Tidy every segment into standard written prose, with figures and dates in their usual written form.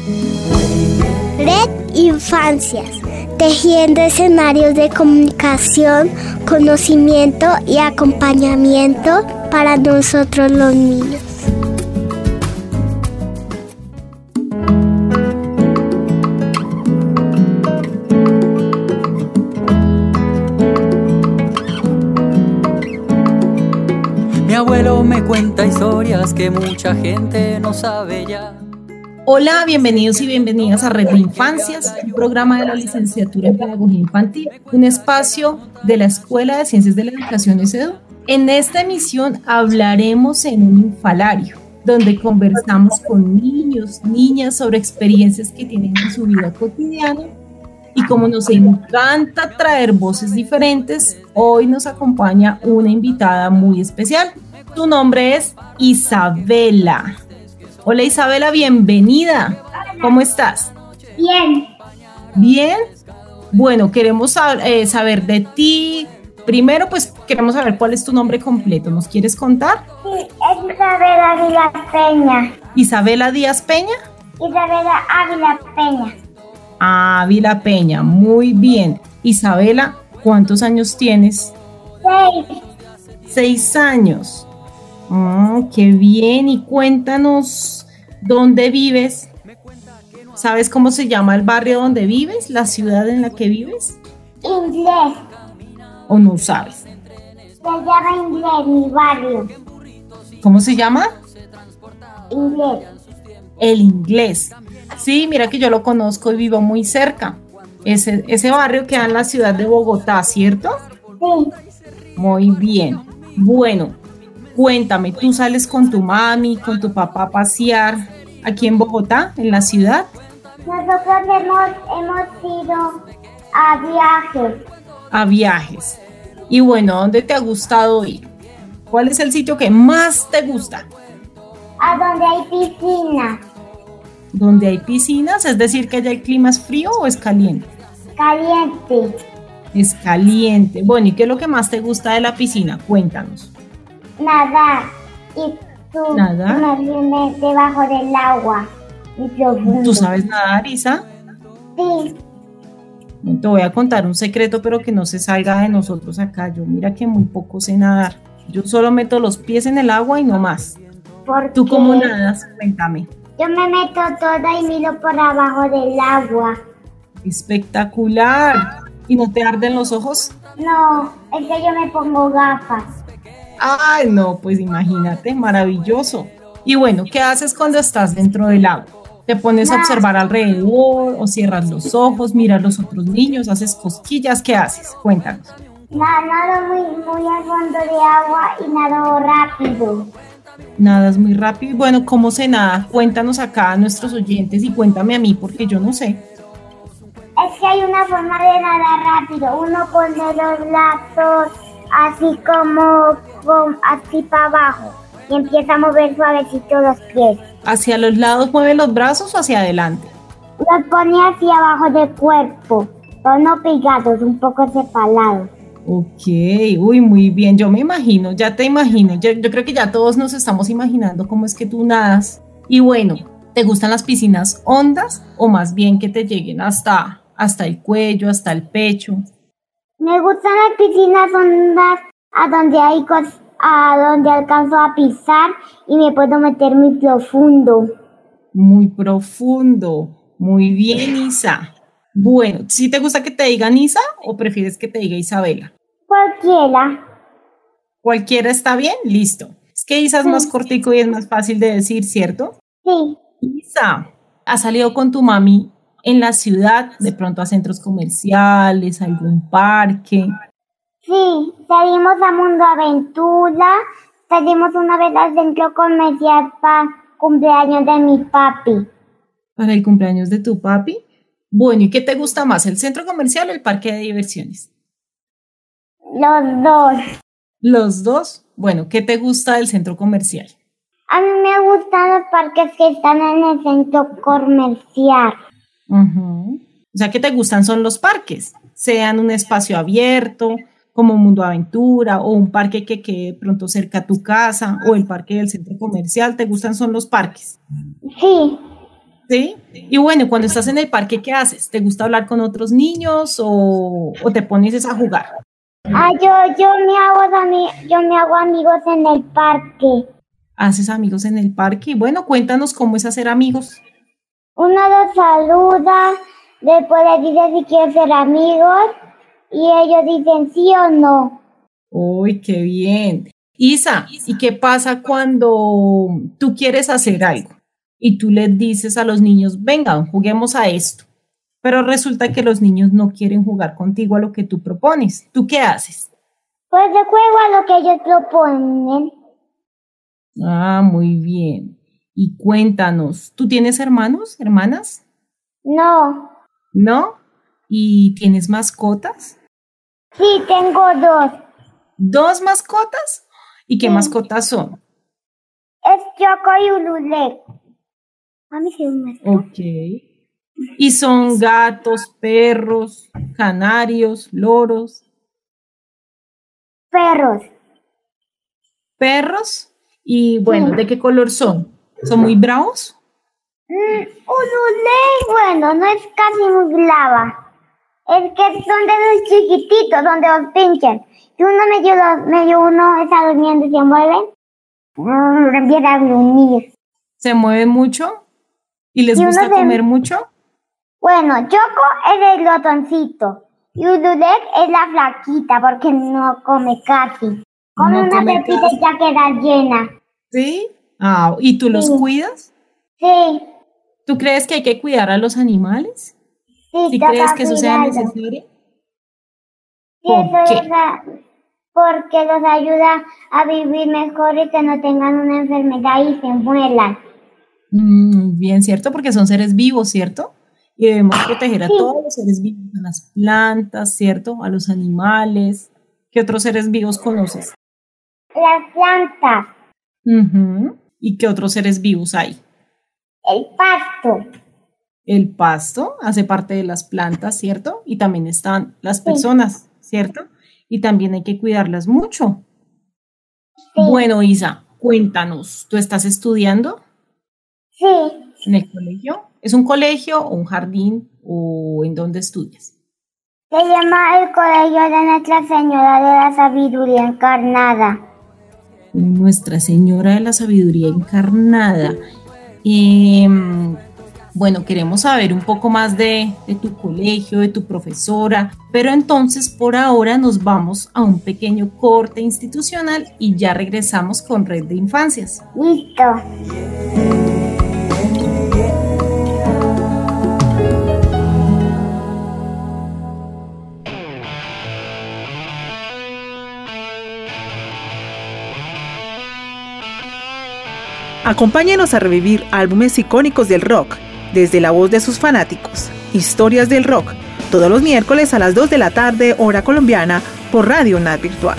Red Infancias, tejiendo escenarios de comunicación, conocimiento y acompañamiento para nosotros los niños. Mi abuelo me cuenta historias que mucha gente no sabe ya. Hola, bienvenidos y bienvenidas a Red de Infancias, un programa de la Licenciatura en Pedagogía Infantil, un espacio de la Escuela de Ciencias de la Educación ESEDU. En esta emisión hablaremos en un infalario, donde conversamos con niños, niñas sobre experiencias que tienen en su vida cotidiana. Y como nos encanta traer voces diferentes, hoy nos acompaña una invitada muy especial. Su nombre es Isabela. Hola Isabela, bienvenida. ¿Cómo estás? Bien. ¿Bien? Bueno, queremos saber de ti. Primero, pues queremos saber cuál es tu nombre completo. ¿Nos quieres contar? Sí, es Isabela Díaz Peña. ¿Isabela Díaz Peña? Isabela Ávila Peña. Ávila Peña, muy bien. Isabela, ¿cuántos años tienes? 6. 6 años. Qué bien. Y cuéntanos, ¿dónde vives? ¿Sabes cómo se llama el barrio donde vives? ¿La ciudad en la que vives? Inglés. ¿O no sabes? Se llama Inglés, mi barrio. ¿Cómo se llama? Inglés. El Inglés. Sí, mira que yo lo conozco y vivo muy cerca. Ese barrio queda en la ciudad de Bogotá, ¿cierto? Sí. Muy bien. Bueno, cuéntame, ¿tú sales con tu mami, con tu papá a pasear aquí en Bogotá, en la ciudad? Nosotros hemos ido a viajes. A viajes. Y bueno, ¿dónde te ha gustado ir? ¿Cuál es el sitio que más te gusta? A donde hay piscina. ¿Donde hay piscinas? Es decir, que allá el clima es frío o es caliente. Caliente. Es caliente. Bueno, ¿y qué es lo que más te gusta de la piscina? Cuéntanos. Nadar. Y tú ¿Nadar? me debajo del agua. Y profundo. ¿Tú sabes nadar, Isa? Sí. Te voy a contar un secreto, pero que no se salga de nosotros acá. Yo mira que muy poco sé nadar. Yo solo meto los pies en el agua y no más. ¿Por ¿Tú qué? cómo nadas? Cuéntame. Yo me meto toda y miro por abajo del agua. Espectacular. ¿Y no te arden los ojos? No, es que yo me pongo gafas. Ay, no, pues imagínate, maravilloso. Y bueno, ¿qué haces cuando estás dentro del agua? ¿Te pones a observar alrededor o cierras los ojos, miras los otros niños, haces cosquillas? ¿Qué haces? Cuéntanos. Nado muy al fondo de agua y nado rápido. Nadas muy rápido. Y bueno, ¿cómo se nada? Cuéntanos acá a nuestros oyentes y cuéntame a mí porque yo no sé. Es que hay una forma de nadar rápido. Uno pone los brazos así así para abajo y empieza a mover suavecito los pies. ¿Hacia los lados mueve los brazos o hacia adelante? Los pone hacia abajo del cuerpo, pero no pegados, un poco separados. Ok, uy, muy bien, yo me imagino, ya te imagino, yo creo que ya todos nos estamos imaginando cómo es que tú nadas. Y bueno, ¿te gustan las piscinas hondas o más bien que te lleguen hasta el cuello, hasta el pecho? Me gustan las piscinas hondas a donde alcanzo a pisar y me puedo meter muy profundo. Muy profundo, muy bien, Isa. Bueno, ¿sí te gusta que te digan Isa o prefieres que te diga Isabela? Cualquiera. Cualquiera está bien, listo. Es que Isa es más cortico y es más fácil de decir, ¿cierto? Sí. Isa, ¿has salido con tu mami en la ciudad, de pronto a centros comerciales, a algún parque? Sí, salimos a Mundo Aventura, salimos una vez al centro comercial para cumpleaños de mi papi. ¿Para el cumpleaños de tu papi? Bueno, ¿y qué te gusta más, el centro comercial o el parque de diversiones? Los dos. ¿Los dos? Bueno, ¿qué te gusta del centro comercial? A mí me gustan los parques que están en el centro comercial. O sea, ¿qué te gustan son los parques? Sean un espacio abierto, como Mundo Aventura, o un parque que quede pronto cerca a tu casa, o el parque del centro comercial. ¿Te gustan son los parques? Sí. ¿Sí? Y bueno, cuando estás en el parque, ¿qué haces? ¿Te gusta hablar con otros niños o te pones a jugar? Yo me hago amigos en el parque. ¿Haces amigos en el parque? Y bueno, cuéntanos cómo es hacer amigos. Uno los saluda, después les dice si quiere ser amigos y ellos dicen sí o no. ¡Uy, qué bien! Isa, ¿y qué pasa cuando tú quieres hacer algo y tú les dices a los niños, vengan, juguemos a esto? Pero resulta que los niños no quieren jugar contigo a lo que tú propones. ¿Tú qué haces? Pues yo juego a lo que ellos proponen. Ah, muy bien. Y cuéntanos, ¿tú tienes hermanos, hermanas? No. ¿No? ¿Y tienes mascotas? Sí, tengo 2. ¿2 mascotas? ¿Y qué mascotas son? Es Choco y Ululek. A mí sí me gusta. Ok. ¿Y son gatos, perros, canarios, loros? Perros. ¿Perros? Y bueno, Sí. ¿de qué color son? ¿Son muy bravos? Ululek, bueno, no es casi muy lava. Es que son de los chiquititos, donde los pinchan. Si uno medio uno está durmiendo y se mueve, empieza a gruñir. ¿Se mueven mucho? ¿Y les Y gusta uno comer mucho? Bueno, Choco es el glotoncito y Ululek es la flaquita porque no come casi. Come No una come pepita casi. y ya queda llena. ¿Sí? Ah, ¿y tú los Sí. cuidas? Sí, ¿Tú crees que hay que cuidar a los animales? sí, ¿Sí toca crees que eso sea cuidarlos. necesario? Sí, ¿Por eso qué? porque los ayuda a vivir mejor y que no tengan una enfermedad y se mueran. Bien, ¿cierto? Porque son seres vivos, ¿cierto? Y debemos proteger a Sí. todos los seres vivos, a las plantas, ¿cierto? A los animales. ¿Qué otros seres vivos conoces? Las plantas, ¿Y qué otros seres vivos hay? el pasto. El pasto hace parte de las plantas, ¿cierto? Y también están las Sí. personas, ¿cierto? Y también hay que cuidarlas mucho. Sí. Bueno, Isa, cuéntanos, ¿tú estás estudiando Sí, en el colegio? ¿Es un colegio o un jardín o en dónde estudias? se llama el Colegio de Nuestra Señora de la Sabiduría Encarnada. Nuestra Señora de la Sabiduría Encarnada. Bueno, queremos saber un poco más de tu colegio, de tu profesora, pero entonces por ahora nos vamos a un pequeño corte institucional y ya regresamos con Red de Infancias. Listo. Acompáñenos a revivir álbumes icónicos del rock, desde la voz de sus fanáticos. Historias del rock, todos los miércoles a las 2 de la tarde, hora colombiana, por Radio UNAD Virtual.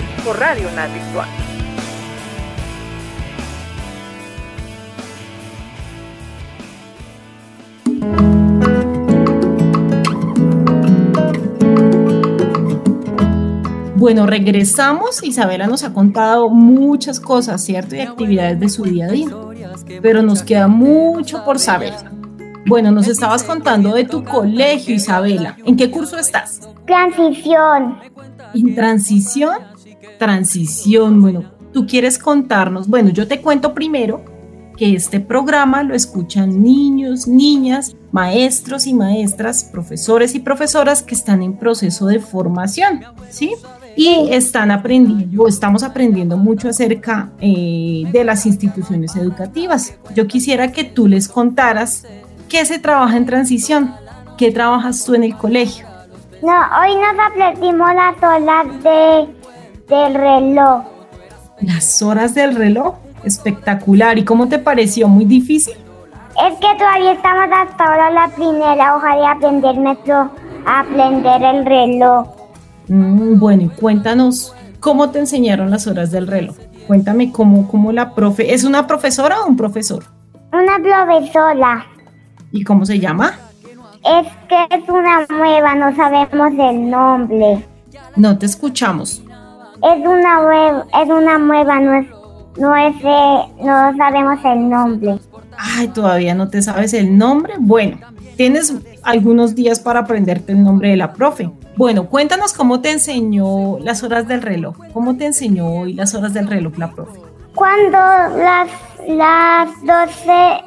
Bueno, regresamos. Isabela nos ha contado muchas cosas, ¿cierto? Y actividades de su día a día, pero nos queda mucho por saber. Bueno, nos estabas contando de tu colegio, Isabela. ¿En qué curso estás? Transición. ¿En transición? Transición, bueno, tú quieres contarnos. Bueno, yo te cuento primero que este programa lo escuchan niños, niñas, maestros y maestras, profesores y profesoras que están en proceso de formación, ¿sí? Y están aprendiendo, estamos aprendiendo mucho acerca de las instituciones educativas. Yo quisiera que tú les contaras qué se trabaja en transición, qué trabajas tú en el colegio. No, hoy nos aprendimos las horas del reloj. Las horas del reloj, espectacular. ¿Y cómo te pareció? ¿Muy difícil? Es que todavía estamos hasta ahora en la primera hoja de aprender el reloj. Bueno, y cuéntanos cómo te enseñaron las horas del reloj. Cuéntame cómo la profe, ¿es una profesora o un profesor? Una profesora. ¿Y cómo se llama? Es que es una nueva, no sabemos el nombre. No te escuchamos. Es una nueva, no sabemos el nombre. Ay, todavía no te sabes el nombre. Bueno, tienes algunos días para aprenderte el nombre de la profe. Bueno, cuéntanos cómo te enseñó las horas del reloj. ¿Cómo te enseñó hoy las horas del reloj la profe? Cuando las 12,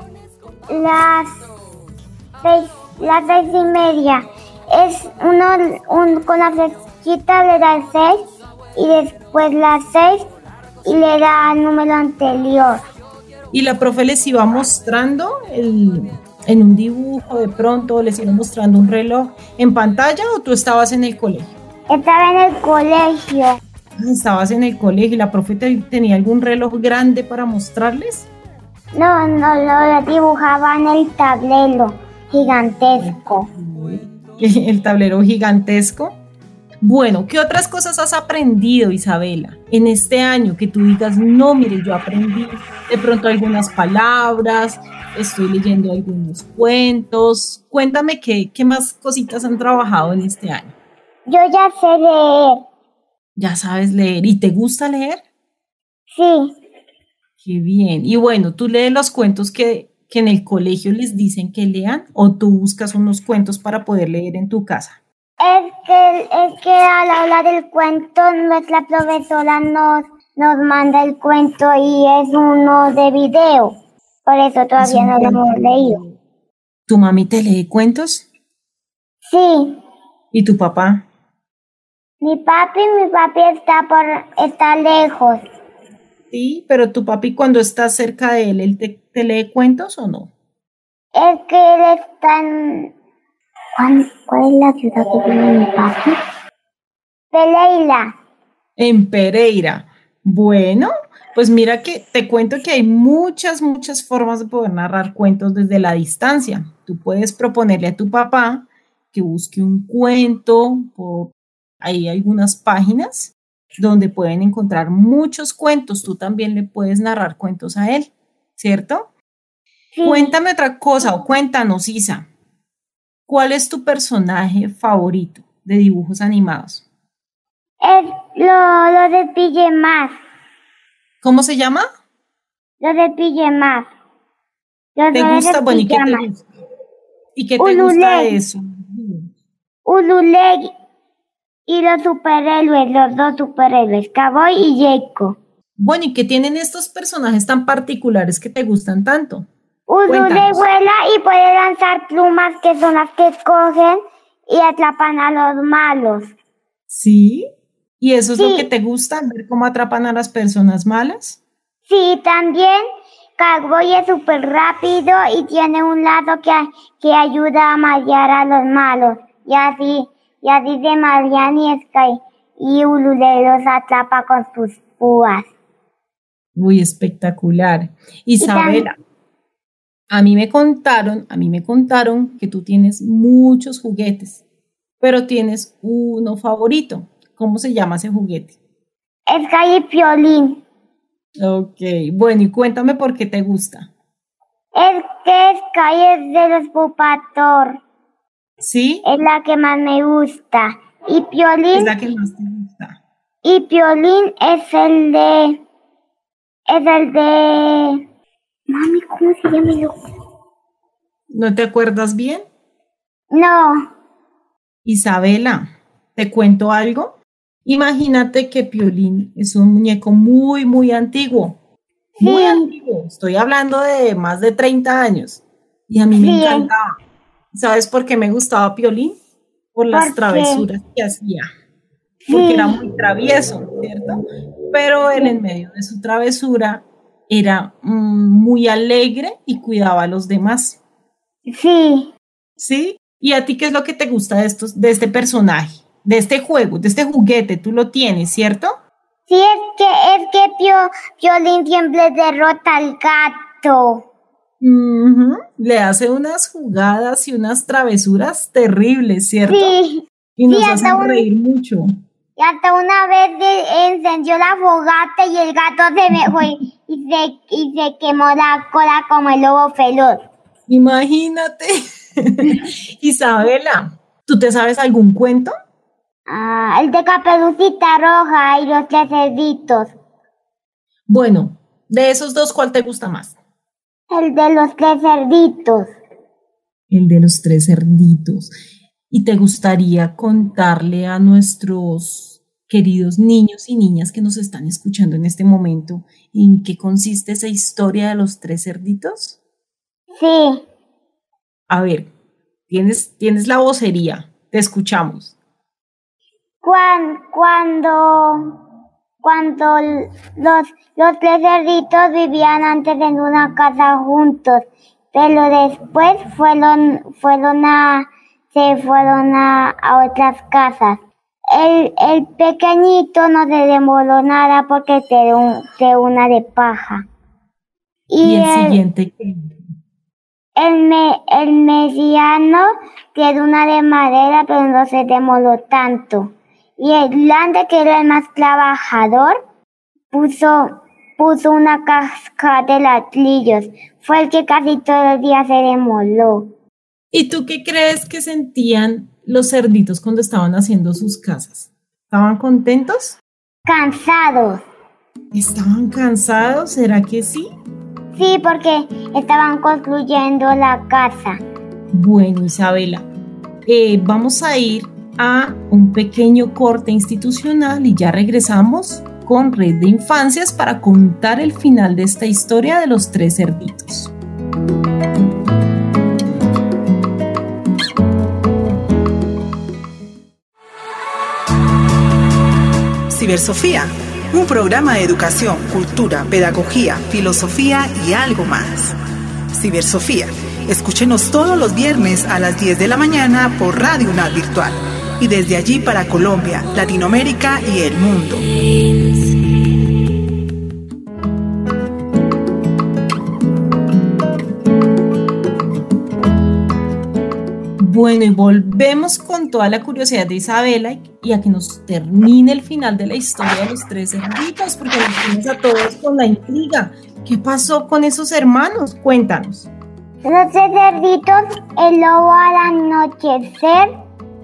las 6:30, es con la flechita le da el 6 y después las 6 y le da el número anterior. Y la profe les iba mostrando en un dibujo, de pronto les iba mostrando un reloj en pantalla, ¿o tú estabas en el colegio? Estaba en el colegio. Estabas en el colegio y la profe tenía algún reloj grande para mostrarles. No, lo dibujaba en el tablero gigantesco. El tablero gigantesco. Bueno, ¿qué otras cosas has aprendido, Isabela, en este año que tú digas, no, mire, yo aprendí de pronto algunas palabras, estoy leyendo algunos cuentos? Cuéntame qué más cositas han trabajado en este año. Yo ya sé leer. ¿Ya sabes leer? ¿Y te gusta leer? Sí. Qué bien. Y bueno, ¿tú lees los cuentos que en el colegio les dicen que lean, o tú buscas unos cuentos para poder leer en tu casa? Es que a la hora del cuento nuestra profesora nos manda el cuento y es uno de video. Por eso todavía no lo hemos leído. ¿Tu mami te lee cuentos? Sí. ¿Y tu papá? Mi papi está lejos. Sí, pero tu papi, cuando estás cerca de él te lee cuentos o no? Es que él está en... ¿Cuál es la ciudad que tiene mi papi? Pereira. En Pereira. Bueno, pues mira que te cuento que hay muchas formas de poder narrar cuentos desde la distancia. Tú puedes proponerle a tu papá que busque un cuento, hay algunas páginas donde pueden encontrar muchos cuentos. Tú también le puedes narrar cuentos a él, ¿cierto? Sí. Cuéntame otra cosa, o cuéntanos, Isa. ¿Cuál es tu personaje favorito de dibujos animados? Es lo de Pijamas. ¿Cómo se llama? Lo de Pijamas. ¿Te gusta? Bueno, ¿y qué te gusta? ¿Y qué te gusta de eso? Ulule y los superhéroes, los dos superhéroes, Cowboy y Jacob. Bueno, ¿y qué tienen estos personajes tan particulares que te gustan tanto? Ulule vuela y puede lanzar plumas, que son las que cogen y atrapan a los malos. ¿Sí? ¿Y eso es lo que te gusta, ver cómo atrapan a las personas malas? Sí, también Cowboy es súper rápido y tiene un lazo que ayuda a marear a los malos. Y así se marean y Ulule los atrapa con sus púas. Uy, espectacular. Isabela, a mí me contaron que tú tienes muchos juguetes, pero tienes uno favorito. ¿Cómo se llama ese juguete? Sky y Piolín. Ok, bueno, y cuéntame por qué te gusta. Es que Sky es de los Pupator. ¿Sí? Es la que más me gusta. Y Piolín... Es la que más te gusta. Y Piolín es el de... Mami, ¿cómo se llama? ¿No te acuerdas bien? No. Isabela, ¿te cuento algo? Imagínate que Piolín es un muñeco muy antiguo. Sí. Muy antiguo. Estoy hablando de más de 30 años. Y a mí me encantaba. ¿Sabes por qué me gustaba Piolín? Por las travesuras que hacía. Porque era muy travieso, ¿cierto? Pero él, en medio de su travesura, era muy alegre y cuidaba a los demás. Sí. ¿Sí? ¿Y a ti qué es lo que te gusta de este personaje, de este juego, de este juguete? Tú lo tienes, ¿cierto? Sí, es que Piolín siempre derrota al gato. Le hace unas jugadas y unas travesuras terribles, ¿cierto? Sí. Y nos hacen reír mucho. Y hasta una vez encendió la fogata y el gato se me fue y se quemó la cola como el lobo feroz. Imagínate. Isabela, ¿tú te sabes algún cuento? El de Caperucita Roja y los tres cerditos. Bueno, de esos dos, ¿cuál te gusta más? El de los 3 cerditos. El de los 3 cerditos. ¿Y te gustaría contarle a nuestros queridos niños y niñas que nos están escuchando en este momento en qué consiste esa historia de los 3 cerditos? Sí. A ver, tienes la vocería, te escuchamos. Cuando los 3 cerditos vivían antes en una casa juntos, pero después se fueron a otras casas. El pequeñito no se demoró nada porque de una de paja. ¿Y el siguiente qué? El mediano tiene una de madera, pero no se demoró tanto. Y el grande, que era el más trabajador, puso una caja de ladrillos. Fue el que casi todo el día se demoró. ¿Y tú qué crees que sentían los cerditos cuando estaban haciendo sus casas? ¿Estaban contentos? Cansados. ¿Estaban cansados? ¿Será que sí? Sí, porque estaban construyendo la casa. Bueno, Isabela, vamos a ir a un pequeño corte institucional y ya regresamos con Red de Infancias para contar el final de esta historia de los 3 cerditos. Cibersofía, un programa de educación, cultura, pedagogía, filosofía y algo más. Cibersofía, escúchenos todos los viernes a las 10 de la mañana por Radio UNAD Virtual y desde allí para Colombia, Latinoamérica y el mundo. Bueno, y volvemos con toda la curiosidad de Isabela y a que nos termine el final de la historia de los 3 cerditos, porque nos tienes a todos con la intriga. ¿Qué pasó con esos hermanos? Cuéntanos. Los 3 cerditos, el lobo al anochecer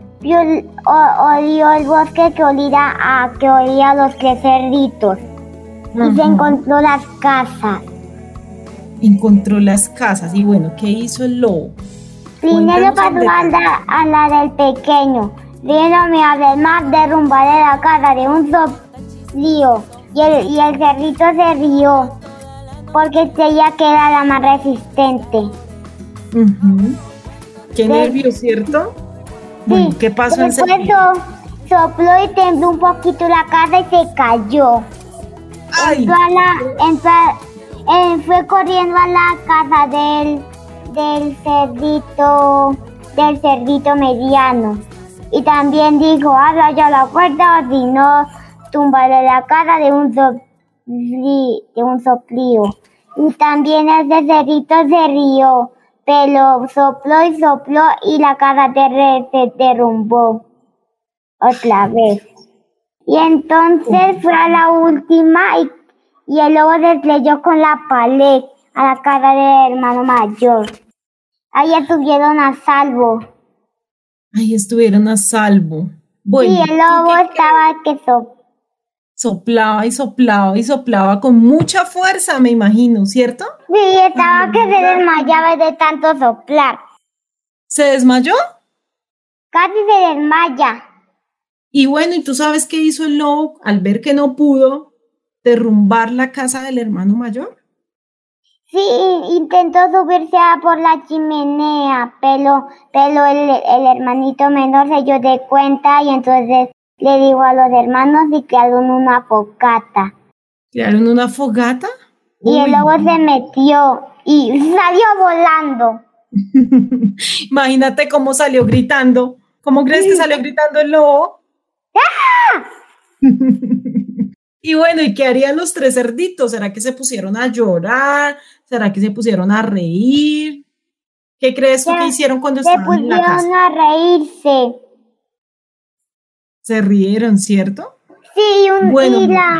olió el bosque que olía a los 3 cerditos. Y se encontró las casas. Encontró las casas. Y bueno, ¿qué hizo el lobo? Primero pasó a la del pequeño. Viéndome hablar más, derrumbaré la casa de un soplío. Y el cerdito se rió, porque creía que era la más resistente. Qué nervios, ¿cierto? Sí. Bueno, ¿qué pasó enseguida? Después sopló y tembló un poquito la casa y se cayó. ¡Ay! Fue corriendo a la casa del cerdito mediano. Y también dijo, abra ya la puerta o si no, tumbaré la casa de un soplío. Y también ese cerdito se rió, pero sopló y la casa se derrumbó otra vez. Y entonces fue a la última y el lobo se estrelló con la pared a la casa del hermano mayor. Ahí estuvieron a salvo. Bueno, sí, el lobo estaba que soplaba y soplaba con mucha fuerza, me imagino, ¿cierto? Sí, estaba que se desmayaba de tanto soplar. ¿Se desmayó? Casi se desmaya. Y bueno, ¿y tú sabes qué hizo el lobo al ver que no pudo derrumbar la casa del hermano mayor? Sí, intentó subirse por la chimenea, pero el hermanito menor se dio de cuenta y entonces le dijo a los hermanos y crearon una fogata. ¿Crearon una fogata? Y el lobo se metió y salió volando. Imagínate cómo salió gritando. ¿Cómo crees que salió gritando el lobo? ¡Ah! Y bueno, ¿y qué harían los 3 cerditos? ¿Será que se pusieron a llorar? ¿Será que se pusieron a reír? ¿Qué crees tú que hicieron cuando estaban en la casa? Se pusieron a reírse. Se rieron, ¿cierto? Sí, bueno,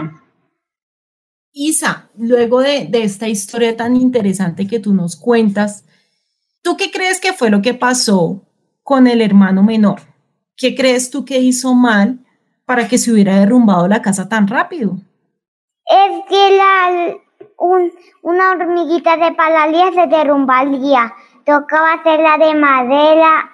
Isa, luego de esta historia tan interesante que tú nos cuentas, ¿tú qué crees que fue lo que pasó con el hermano menor? ¿Qué crees tú que hizo mal para que se hubiera derrumbado la casa tan rápido? Es que una hormiguita de palalía se derrumbaría. Tocaba hacerla de madera,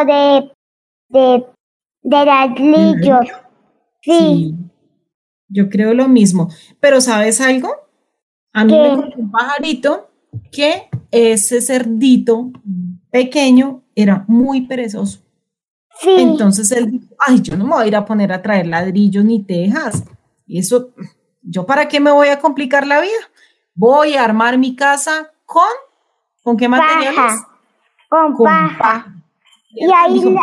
de ladrillos. Sí. Yo creo lo mismo. Pero ¿sabes algo? A mí me contó un pajarito que ese cerdito pequeño era muy perezoso. Sí. Entonces él dijo, ay, yo no me voy a ir a poner a traer ladrillos ni tejas. Y eso, ¿yo para qué me voy a complicar la vida? Voy a armar mi casa ¿con qué materiales? Paja. Con paja. Y ahí le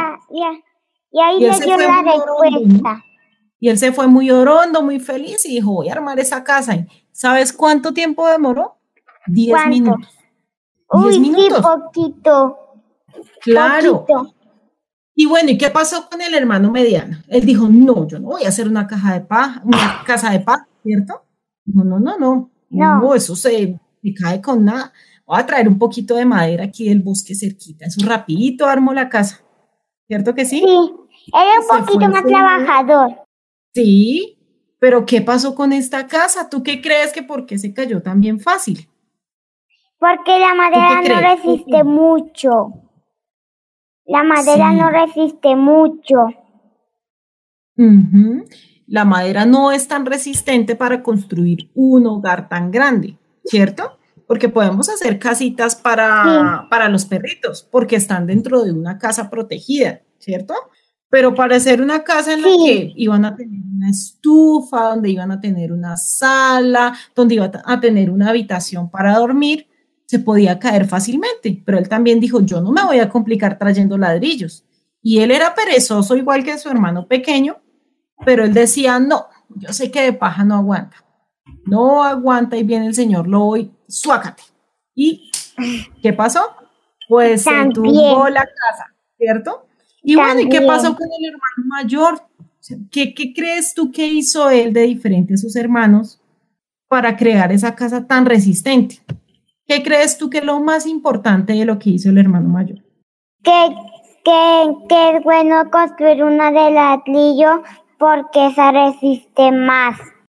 dio la respuesta. Y él se fue muy orondo, muy feliz y dijo, voy a armar esa casa. ¿Y sabes cuánto tiempo demoró? 10 minutos. 10 minutos. Sí, poquito. Claro. Poquito. Y bueno, ¿y qué pasó con el hermano mediano? Él dijo, no, yo no voy a hacer una casa de paja, ¿cierto? Dijo, no, eso se cae con nada. Voy a traer un poquito de madera aquí del bosque cerquita, eso rapidito armo la casa. ¿Cierto que sí? Sí, era un poquito más trabajador. Sí, pero ¿qué pasó con esta casa? ¿Tú qué crees que por qué se cayó tan bien fácil? Porque la madera no resiste mucho. La madera no resiste mucho. La madera no es tan resistente para construir un hogar tan grande, ¿cierto? Porque podemos hacer casitas para los perritos, porque están dentro de una casa protegida, ¿cierto? Pero para hacer una casa en la que iban a tener una estufa, donde iban a tener una sala, donde iban a tener una habitación para dormir, se podía caer fácilmente. Pero él también dijo, yo no me voy a complicar trayendo ladrillos. Y él era perezoso igual que su hermano pequeño, pero él decía, no, yo sé que de paja no aguanta. No aguanta y viene el señor lobo y suácate. ¿Y qué pasó? Pues se tumbó la casa, ¿cierto? Y bueno, ¿y qué pasó con el hermano mayor? ¿Qué crees tú que hizo él de diferente a sus hermanos para crear esa casa tan resistente? ¿Qué crees tú que es lo más importante de lo que hizo el hermano mayor? Que es bueno construir una de ladrillo porque esa resiste más.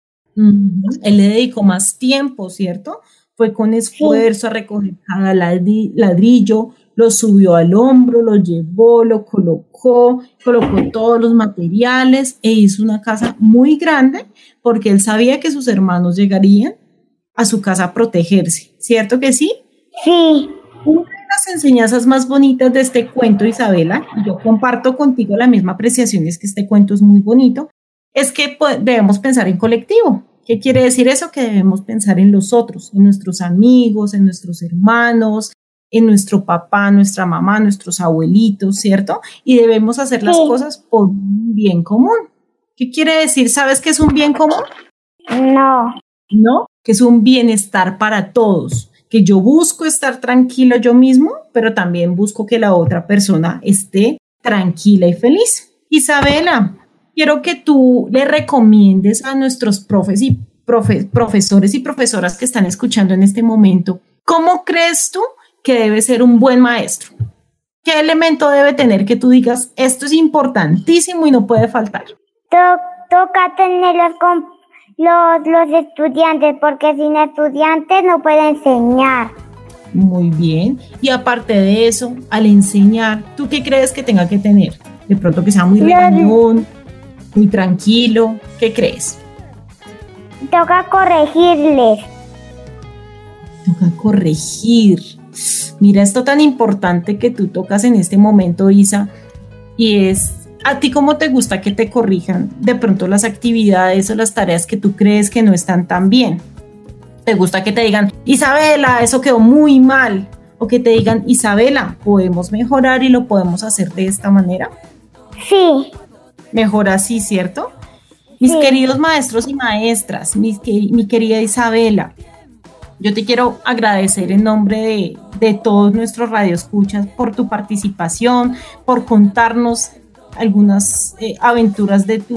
Él le dedicó más tiempo, ¿cierto? Fue con esfuerzo a recoger cada ladrillo, lo subió al hombro, lo llevó, lo colocó todos los materiales e hizo una casa muy grande porque él sabía que sus hermanos llegarían a su casa a protegerse, ¿cierto que sí? Sí. Una de las enseñanzas más bonitas de este cuento, Isabela, y yo comparto contigo la misma apreciación, es que este cuento es muy bonito, es que debemos pensar en colectivo. ¿Qué quiere decir eso? Que debemos pensar en los otros, en nuestros amigos, en nuestros hermanos, en nuestro papá, nuestra mamá, nuestros abuelitos, ¿cierto? Y debemos hacer las cosas por un bien común. ¿Qué quiere decir? ¿Sabes qué es un bien común? No. ¿No? Que es un bienestar para todos, que yo busco estar tranquilo yo mismo, pero también busco que la otra persona esté tranquila y feliz. Isabela, quiero que tú le recomiendes a nuestros profesores y profesoras que están escuchando en este momento, ¿cómo crees tú que debe ser un buen maestro? ¿Qué elemento debe tener que tú digas, esto es importantísimo y no puede faltar? Toca tener los estudiantes, porque sin estudiantes no puede enseñar. Muy bien. Y aparte de eso, al enseñar, ¿tú qué crees que tenga que tener? De pronto que sea muy regañón, muy tranquilo. ¿Qué crees? Toca corregirles. Toca corregir. Mira esto tan importante que tú tocas en este momento, Isa, y es, ¿a ti cómo te gusta que te corrijan de pronto las actividades o las tareas que tú crees que no están tan bien? ¿Te gusta que te digan, Isabela, eso quedó muy mal? O que te digan, Isabela, podemos mejorar y lo podemos hacer de esta manera. Sí. Mejor así, ¿cierto? Mis queridos maestros y maestras, mi querida Isabela, yo te quiero agradecer en nombre de todos nuestros radioescuchas por tu participación, por contarnos algunas aventuras de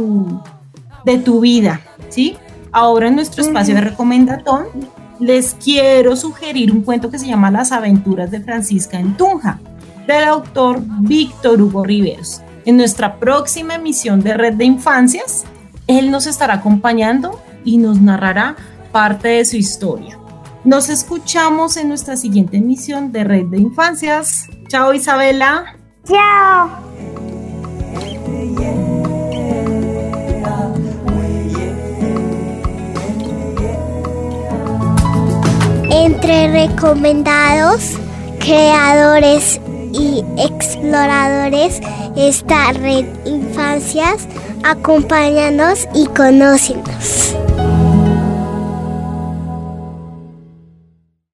tu vida, ¿sí? Ahora en nuestro espacio de recomendatón les quiero sugerir un cuento que se llama Las aventuras de Francisca en Tunja, del autor Víctor Hugo Riveros. En nuestra próxima emisión de Red de Infancias, él nos estará acompañando y nos narrará parte de su historia. Nos escuchamos en nuestra siguiente emisión de Red de Infancias. Chao, Isabela. Chao. Entre recomendados, creadores y exploradores está Red Infancias. Acompáñanos y conócenos.